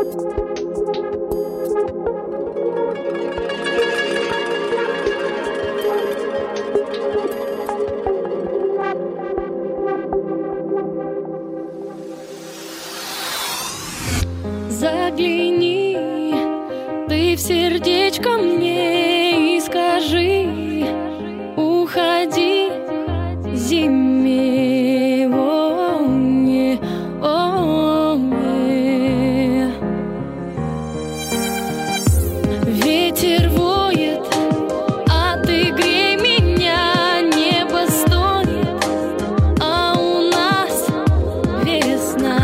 Загляни ты в сердечко мне и скажи: уходи зиме, ветер воет, а ты грей меня, небо стонет, а у нас весна.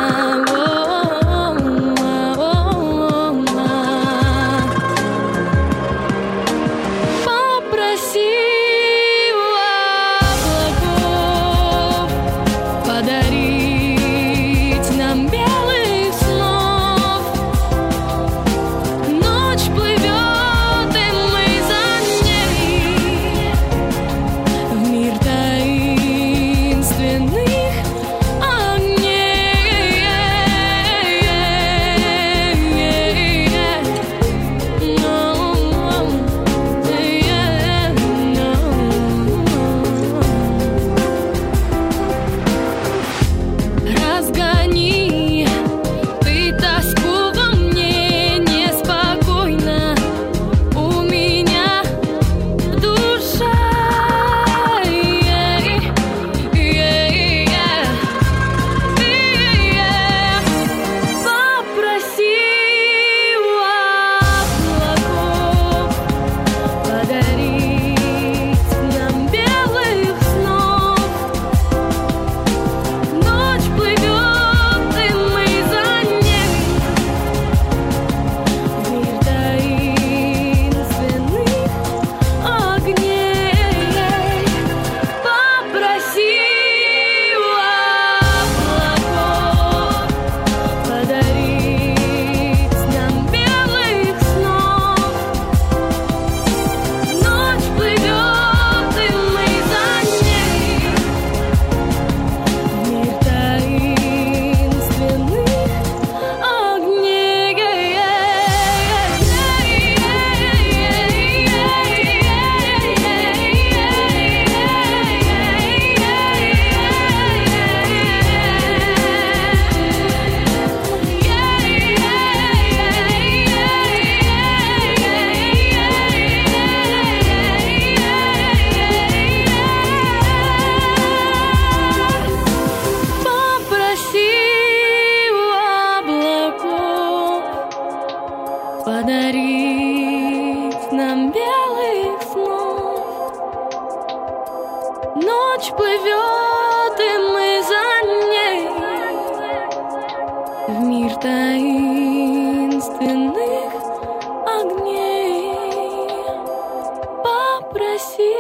Подарить нам белых снов. Ночь плывет, и мы за ней в мир таинственных огней. Попроси